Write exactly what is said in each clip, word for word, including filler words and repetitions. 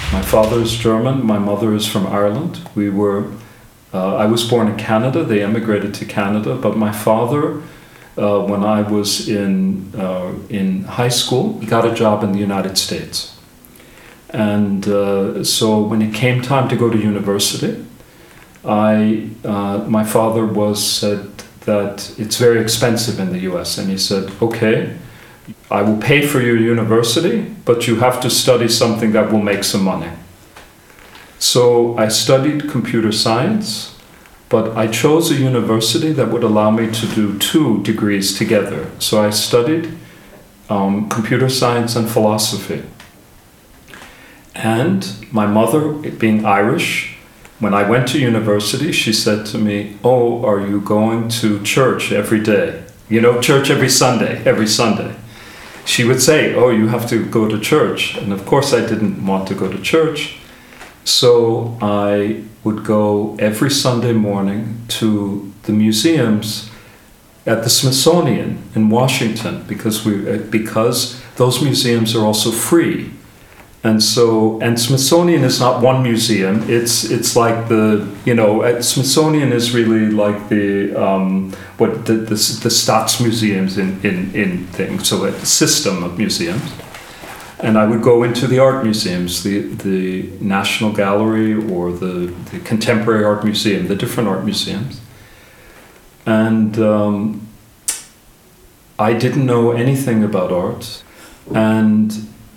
My father is German, my mother is from Ireland. We were, uh, I was born in Canada, they emigrated to Canada, but my father, uh, when I was in, uh, in high school, he got a job in the United States. And uh, so when it came time to go to university, I, uh, my father was said that it's very expensive in the U S, and he said, okay, I will pay for your university, but you have to study something that will make some money. So I studied computer science, but I chose a university that would allow me to do two degrees together. So I studied um, computer science and philosophy. And my mother, being Irish, when I went to university, she said to me, oh, are you going to church every day? You know, church every Sunday, every Sunday. She would say, oh, you have to go to church. And of course I didn't want to go to church. So I would go every Sunday morning to the museums at the Smithsonian in Washington, because we because those museums are also free. And so, and Smithsonian is not one museum. It's it's like the, you know, Smithsonian is really like the um, what the the, the Staatsmuseums in, in in things. So a system of museums. And I would go into the art museums, the the National Gallery or the, the Contemporary Art Museum, the different art museums. And um, I didn't know anything about art, and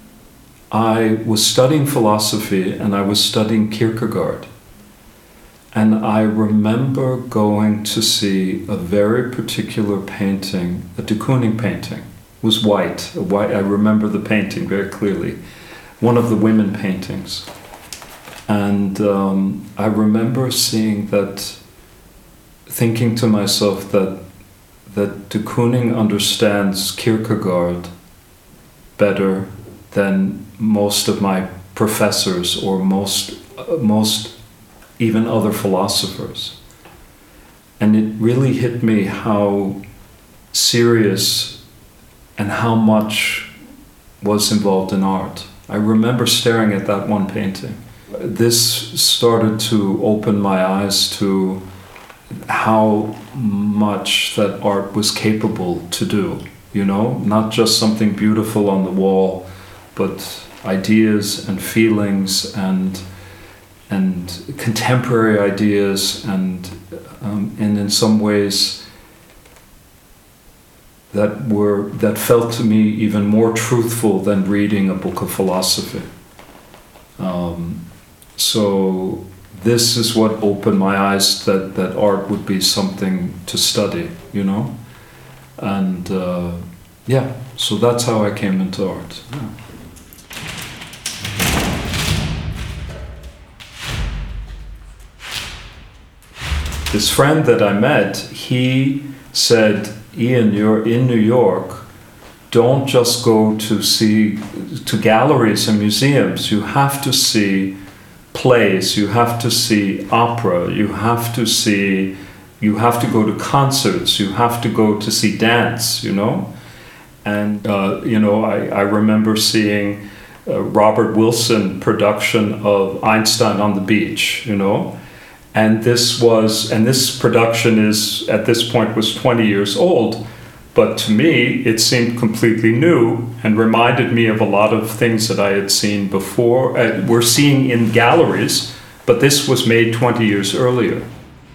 I was studying philosophy, and I was studying Kierkegaard. And I remember going to see a very particular painting, a de Kooning painting. It was white, a white. I remember the painting very clearly, one of the women paintings. And um, I remember seeing that, thinking to myself that, that de Kooning understands Kierkegaard better than most of my professors or most, uh, most even other philosophers. And it really hit me how serious and how much was involved in art. I remember staring at that one painting. This started to open my eyes to how much that art was capable to do, you know, not just something beautiful on the wall, but ideas and feelings and and contemporary ideas, and um, and in some ways that were that felt to me even more truthful than reading a book of philosophy. Um, so this is what opened my eyes that that art would be something to study, you know, and uh, yeah. So that's how I came into art. Yeah. This friend that I met, he said, Ian, you're in New York, don't just go to see, to galleries and museums, you have to see plays, you have to see opera, you have to see, you have to go to concerts, you have to go to see dance, you know? And, uh, you know, I, I remember seeing uh, Robert Wilson production of Einstein on the Beach, you know? And this was, and this production is, at this point, was twenty years old, but to me, it seemed completely new and reminded me of a lot of things that I had seen before, uh, were seeing in galleries, but this was made twenty years earlier.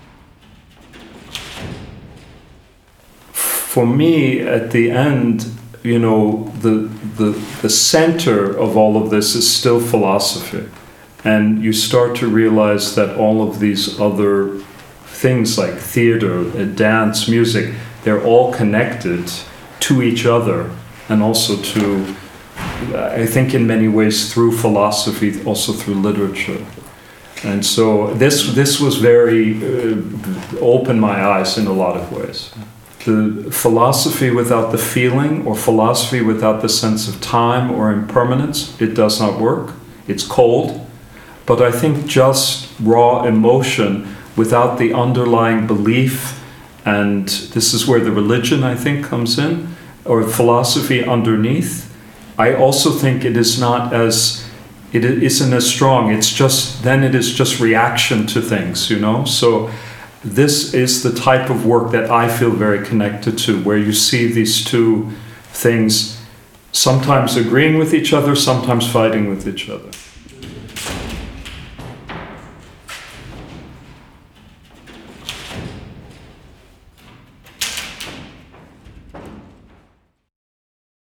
For me, at the end, you know, the, the, the center of all of this is still philosophy. And you start to realize that all of these other things like theater, dance, music, they're all connected to each other, and also to, I think in many ways through philosophy, also through literature. And so this this was very, uh, opened my eyes in a lot of ways. The philosophy without the feeling, or philosophy without the sense of time or impermanence, it does not work. It's cold. But I think just raw emotion without the underlying belief, and this is where the religion, I think, comes in, or philosophy underneath. I also think it is not as it isn't as strong. It's just, then it is just reaction to things, you know? So this is the type of work that I feel very connected to, where you see these two things sometimes agreeing with each other, sometimes fighting with each other.